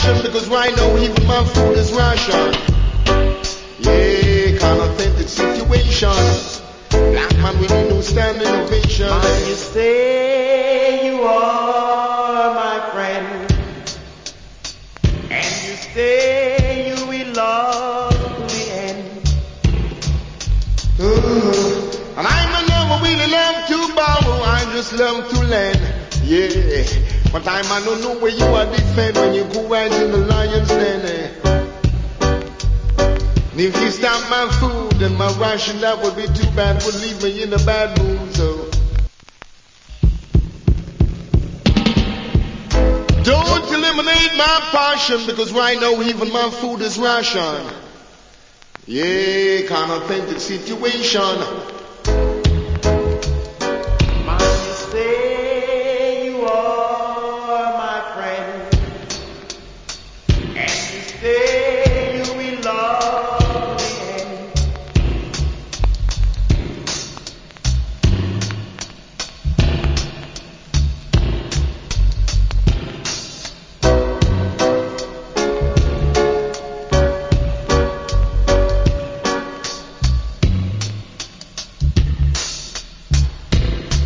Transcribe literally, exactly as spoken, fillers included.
passion because right now even my food is ration. Yeah, kind of authentic situation. Black man, we need no stand innovation. Man, you say you are my friend, and you say you will love me end. Uh, and I never really love to borrow, I just love to lend. Yeah, but I man don't know where you are defend when you go right in the lion's den. Eh. And if you stop my food and my ration, that would be too bad. Would leave me in a bad mood. So don't eliminate my passion because right now even my food is ration. Yeah, kind of authentic situation.